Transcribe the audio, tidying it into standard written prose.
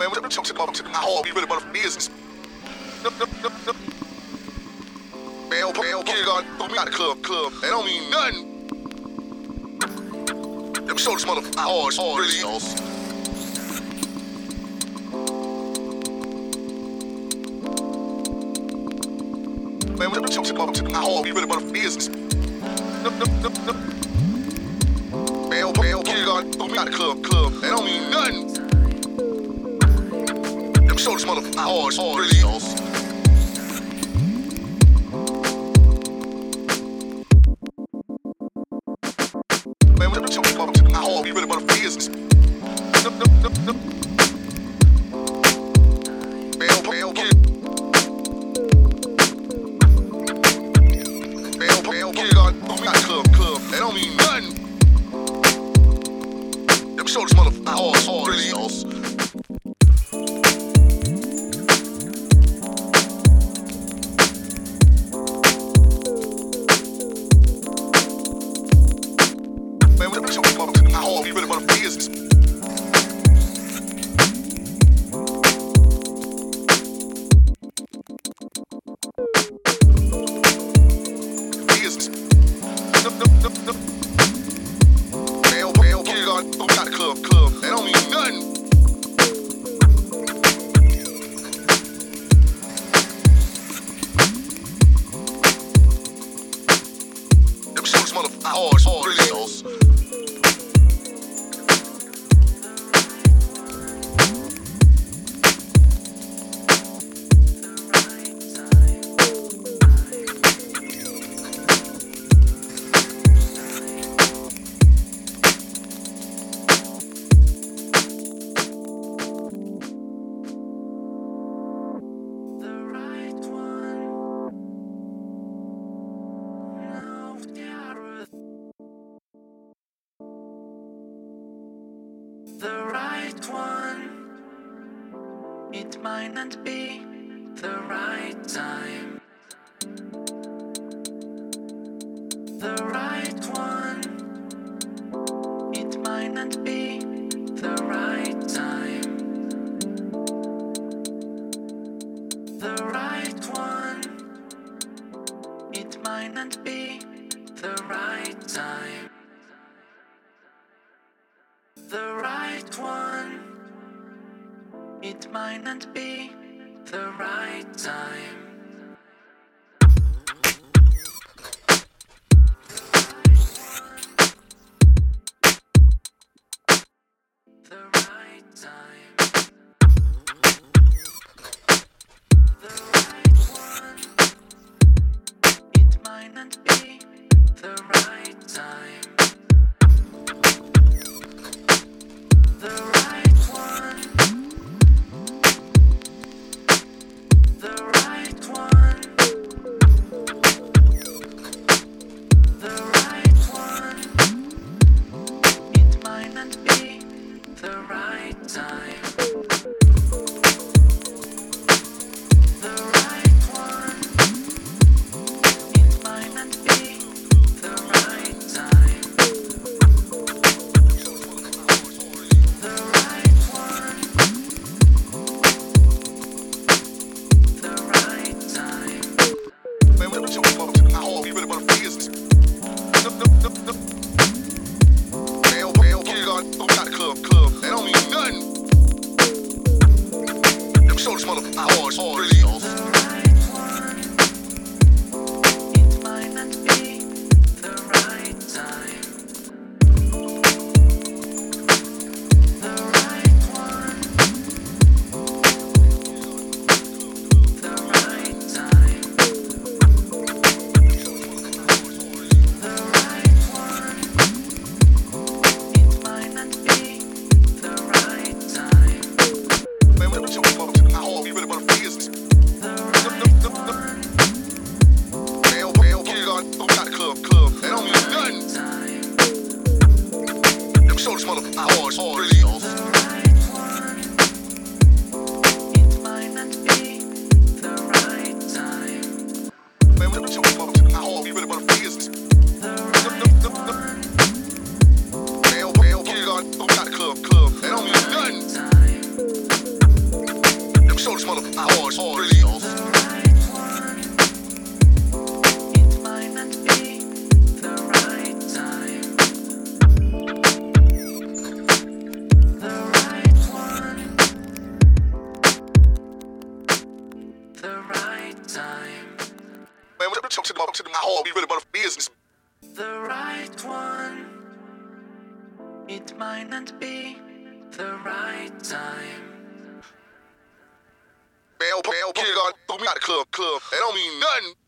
Man, whatever talk to my hard, we really about the business. Man, kid got throw me out the club. That don't mean nothing. Let me show this motherfucker hard, really is. Man, whatever talk to my hard, we really about the business. Man, kid got throw me out the club. That don't mean nothing. Let me show this motherfucker hard, really is. Man, whatever talk to my hard, we really about the business. Kid got throw me out the club. That don't mean nothing. Let me show this motherfucker hard, really is. Man, whatever talk to my hard, we really about the business. Kid got throw me out the club. That don't mean nothing. Let me show this motherfucker hard, really is. The right one, it might not be the right time. The right one, it might not be the right time. The right one, it might not be the right time. The right one, it might not be the right time. The right time. The right one, it might not be the right time. The right one. The right one. The right one. It might not be the right time. The right one. It might not be the right time. The right one. The right time. Man, whatever talk to my hard, we really about the business. Man, kid got throw me out the club. That don't mean nothing. Let me show this motherfucker hard, really is. The right one. It might not be the right time. The right one. The right time. The right one. It might not be the right time. Man, whatever talk to my hard, we really about the business. the right time. Man, what talk to my heart, we really about business. The right one. It might not be the right time. Man, kick on, throw me out the club. That don't mean nothing.